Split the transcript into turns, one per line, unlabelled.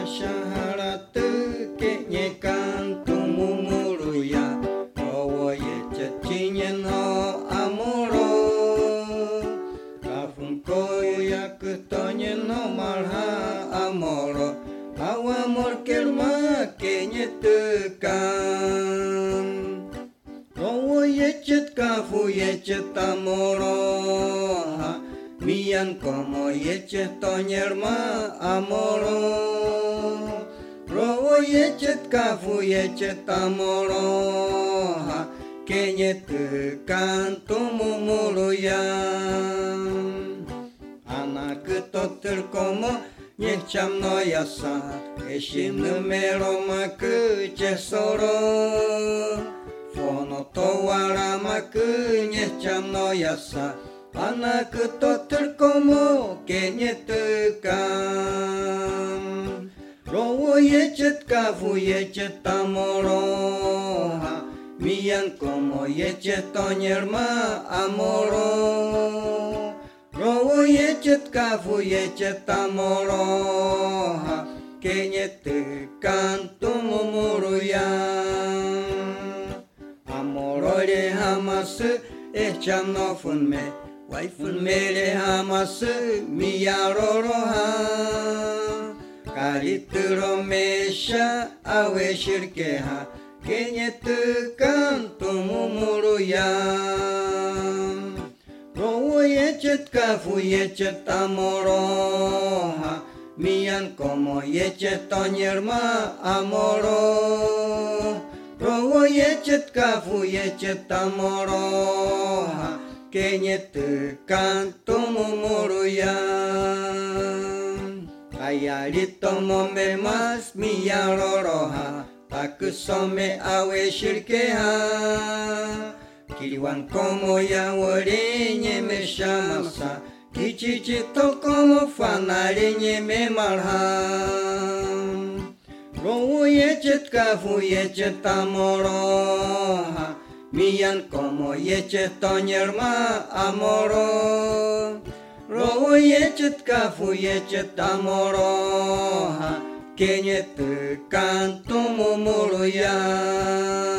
shaharatu ke nye kantu mumuruya rowo ye chinyen ho amoro kafun koyo yakutonyen ho marha amoro awa morkelma ke nye tekan rowo ye kafu ye amoro mian como yeche toñerma amoro robo yeche kafu yeche tamoro kenyet kanto mumuruyan anak toter como nyecham no yasa eshin numero maku chesoro fono towara maku nyecham no yasa anak toter como kenyetekan rowo yechet kafu yechet amoro mian como yechet toñerma amoro rowo yechet kafu yechet amoro kenyetekan tumumuruyan amoro le hamas echano funme waifun mele hamas miyaroroha karituro mesha awe shirkeha kenyetukan tumumuruyan rowo yechet kafu yechet amoroha mian como yechet toñerma amoro rowo yechet kafu yechet amoroha kenyetekan tumumuruyan ayarito mome mas miyaroroha takusome awe shirkeha kiriwan como yawore nyeme shamasa kichichito como fanare nyeme marham rowo yechet kafu yechet amoroha mian como yechet toñerma amoro rowo yechet kafu yechet amoro kenyet kanto mumuruyan